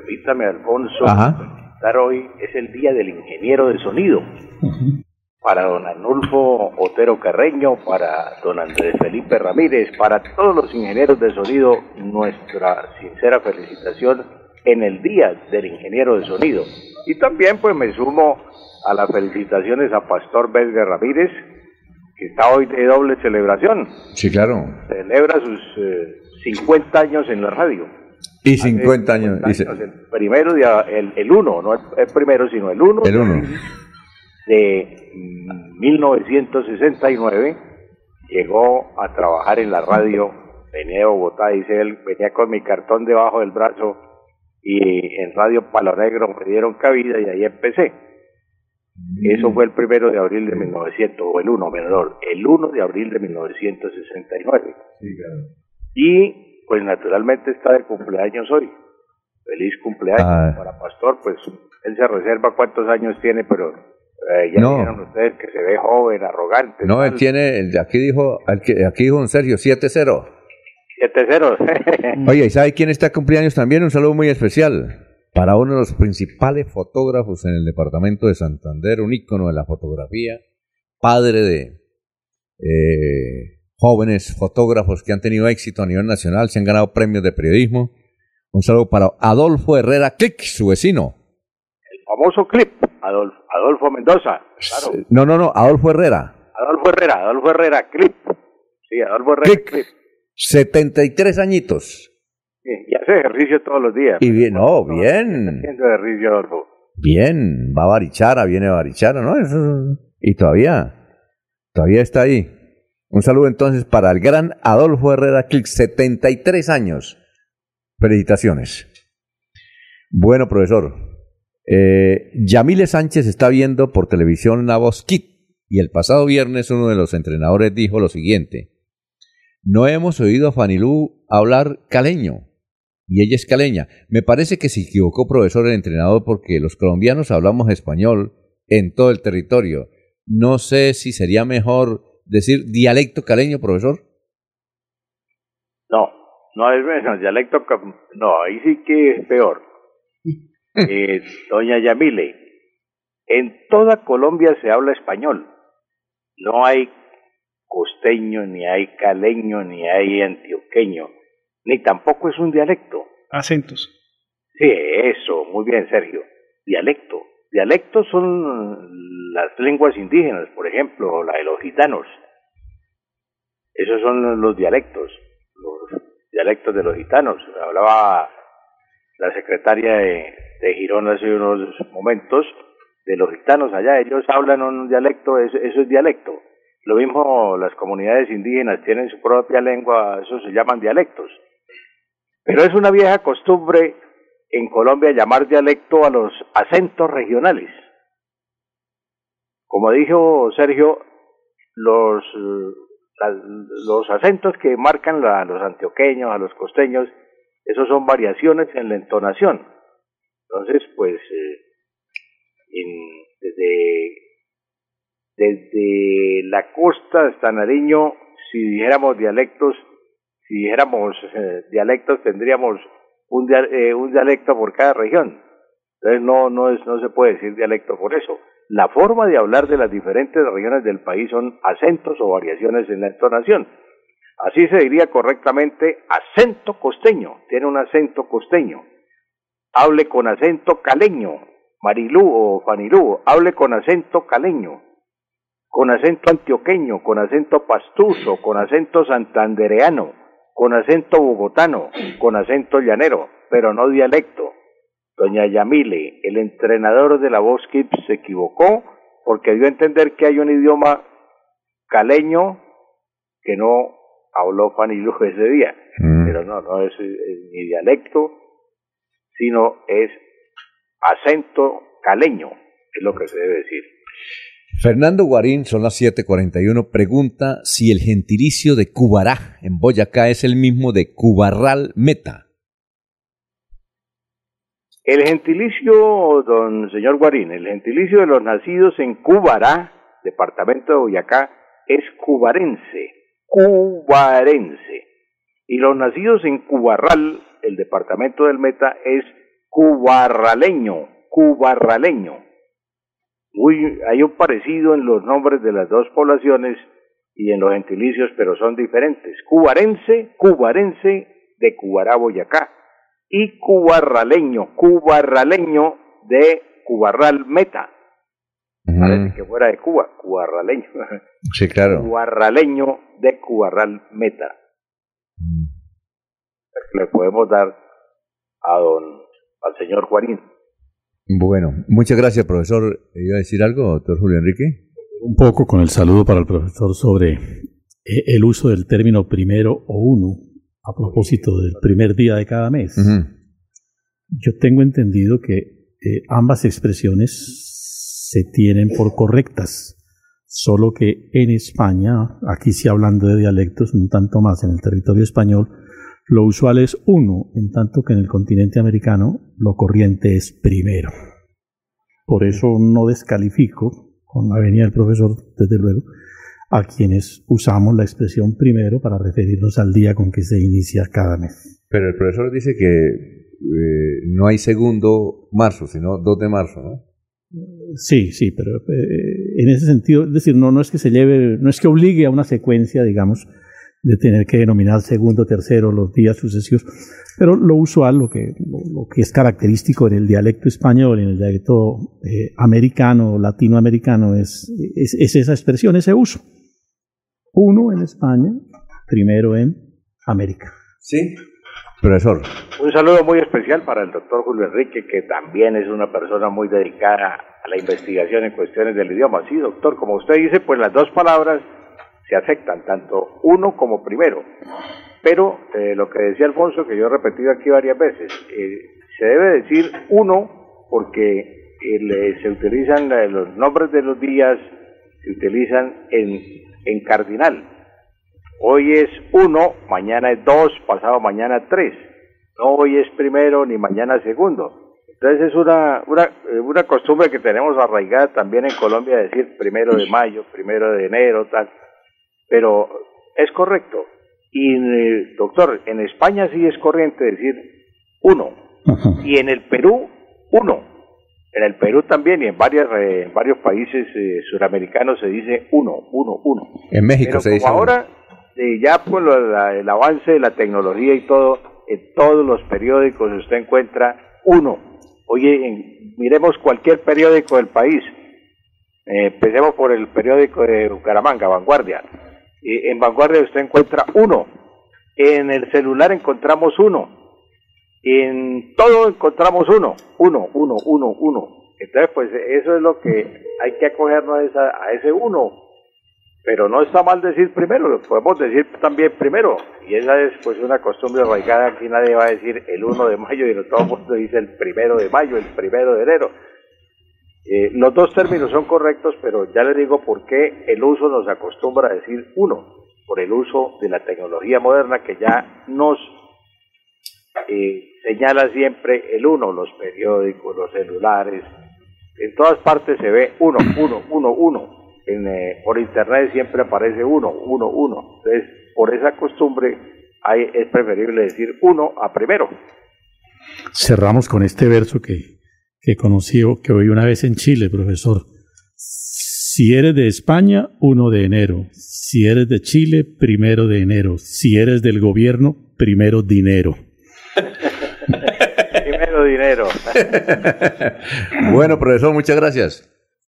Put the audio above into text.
permítame, Alfonso, Ajá. felicitar hoy, es el Día del Ingeniero de Sonido. Para don Arnulfo Otero Carreño, para don Andrés Felipe Ramírez, para todos los ingenieros de sonido, nuestra sincera felicitación en el Día del Ingeniero de Sonido. Y también pues me sumo a las felicitaciones a Pastor Vesga Ramírez, que está hoy de doble celebración. Sí, claro. Celebra sus 50 años en la radio. Y 50 años. El primero, el 1, no el primero, sino el 1. El 1. De 1969 llegó a trabajar en la radio, venía de Bogotá, dice él, venía con mi cartón debajo del brazo y en Radio Palo Negro me dieron cabida y ahí empecé. Eso fue el 1 de abril de 1900, o el 1 de abril de 1969. Sí, claro. Y pues naturalmente está de cumpleaños hoy. Feliz cumpleaños para Pastor, pues él se reserva cuántos años tiene, pero ya vieron ustedes que se ve joven, arrogante. No, él tiene, aquí dijo don Sergio, 7-0. 7-0. Oye, ¿y sabe quién está cumpleaños también? Un saludo muy especial para uno de los principales fotógrafos en el departamento de Santander, un ícono de la fotografía, padre de jóvenes fotógrafos que han tenido éxito a nivel nacional, se han ganado premios de periodismo. Un saludo para Adolfo Herrera Click, su vecino. El famoso Clip, Adolfo Mendoza. Claro. No, Adolfo Herrera. Adolfo Herrera Clip. Sí, Adolfo Herrera Clip. 73 añitos. Sí, y hace ejercicio todos los días. Y bien, bien. Haciendo ejercicio, Adolfo. Bien, va a Barichara, viene a Barichara, ¿no? Y todavía está ahí. Un saludo entonces para el gran Adolfo Herrera Click, 73 años. Felicitaciones. Bueno, profesor. Yamile Sánchez está viendo por televisión La Voz Kit y el pasado viernes uno de los entrenadores dijo lo siguiente: no hemos oído a Fanilú hablar caleño y ella es caleña. Me parece que se equivocó, profesor, el entrenador, porque los colombianos hablamos español en todo el territorio. No sé si sería mejor decir dialecto caleño, profesor. No es menos dialecto, no, ahí sí que es peor. Doña Yamile, en toda Colombia se habla español. No hay costeño, ni hay caleño, ni hay antioqueño, ni tampoco es un dialecto. Acentos. Sí, eso, muy bien, Sergio. Dialecto. Dialectos son las lenguas indígenas, por ejemplo, la de los gitanos. Esos son los dialectos de los gitanos. Hablaba la secretaria de Girón hace unos momentos de los gitanos allá. Ellos hablan un dialecto, eso es dialecto. Lo mismo las comunidades indígenas tienen su propia lengua, eso se llaman dialectos. Pero es una vieja costumbre en Colombia llamar dialecto a los acentos regionales. Como dijo Sergio, los acentos que marcan a los antioqueños, a los costeños, esos son variaciones en la entonación. Entonces, pues, desde la costa hasta Nariño, si dijéramos dialectos, tendríamos un dialecto por cada región. Entonces no se puede decir dialecto por eso. La forma de hablar de las diferentes regiones del país son acentos o variaciones en la entonación. Así se diría correctamente acento costeño, tiene un acento costeño. Hable con acento caleño, Marilú o Fanilú, hable con acento caleño, con acento antioqueño, con acento pastuso, con acento santandereano, con acento bogotano, con acento llanero, pero no dialecto. Doña Yamile, el entrenador de La Voz Kids, se equivocó porque dio a entender que hay un idioma caleño que no habló Fanilú ese día. Pero no es ni dialecto, sino es acento caleño, es lo que se debe decir. Fernando Guarín, son las 7:41, pregunta si el gentilicio de Cubará en Boyacá es el mismo de Cubarral Meta. El gentilicio, don señor Guarín, el gentilicio de los nacidos en Cubará, departamento de Boyacá, es cubarense. Y los nacidos en Cubarral, el departamento del Meta, es cubarraleño. Hay un parecido en los nombres de las dos poblaciones y en los gentilicios, pero son diferentes. Cubarense de Cubará, Boyacá, y cubarraleño de Cubarral, Meta. Parece que fuera de Cuba, cubarraleño. Sí, claro. Cubarraleño de Cubarral, Meta. Le podemos dar al señor Juanín. Bueno, muchas gracias, profesor. ¿Iba a decir algo, doctor Julio Enrique? Un poco con el saludo para el profesor sobre el uso del término primero o uno a propósito del primer día de cada mes. Uh-huh. Yo tengo entendido que ambas expresiones se tienen por correctas, solo que en España, aquí sí hablando de dialectos, un tanto más en el territorio español, lo usual es uno, en tanto que en el continente americano lo corriente es primero. Por eso no descalifico, con la venia del profesor, desde luego, a quienes usamos la expresión primero para referirnos al día con que se inicia cada mes. Pero el profesor dice que no hay segundo marzo, sino 2 de marzo, ¿no? Sí, pero en ese sentido, es decir, no es que se lleve, no es que obligue a una secuencia, digamos, de tener que denominar segundo, tercero, los días sucesivos, pero lo usual, lo que es característico en el dialecto español, en el dialecto americano, latinoamericano, es esa expresión, ese uso. Uno en España, primero en América. Sí. Profesor. Un saludo muy especial para el doctor Julio Enrique, que también es una persona muy dedicada a la investigación en cuestiones del idioma. Sí, doctor, como usted dice, pues las dos palabras se aceptan, tanto uno como primero. Pero lo que decía Alfonso, que yo he repetido aquí varias veces, se debe decir uno porque se utilizan los nombres de los días, se utilizan en cardinal. Hoy es 1, mañana es 2, pasado mañana 3. No hoy es primero ni mañana segundo. Entonces es una costumbre que tenemos arraigada también en Colombia, de decir 1 de mayo, 1 de enero, tal. Pero es correcto. Y doctor, en España sí es corriente decir 1. Y en el Perú, 1. En el Perú también y en varios países suramericanos se dice 1. En México pero se dice como ahora ya por el avance de la tecnología y todo, en todos los periódicos usted encuentra 1. Oye, miremos cualquier periódico del país. Empecemos por el periódico de Bucaramanga, Vanguardia. En Vanguardia usted encuentra 1. En el celular encontramos 1. En todo encontramos 1. Entonces, pues eso es lo que hay que acogernos a ese 1. Pero no está mal decir primero, lo podemos decir también primero. Y esa es pues una costumbre arraigada. Aquí nadie va a decir el 1 de mayo y todo el mundo dice el 1 de mayo, el 1 de enero. Los dos términos son correctos, pero ya les digo por qué el uso nos acostumbra a decir 1, por el uso de la tecnología moderna que ya nos señala siempre el 1, los periódicos, los celulares, en todas partes se ve 1. Por internet siempre aparece 1. Entonces, por esa costumbre es preferible decir 1 a primero. Cerramos con este verso que conocí, que oí una vez en Chile, profesor. Si eres de España, 1 de enero. Si eres de Chile, 1 de enero. Si eres del gobierno, primero dinero. Primero dinero. Bueno, profesor, muchas gracias.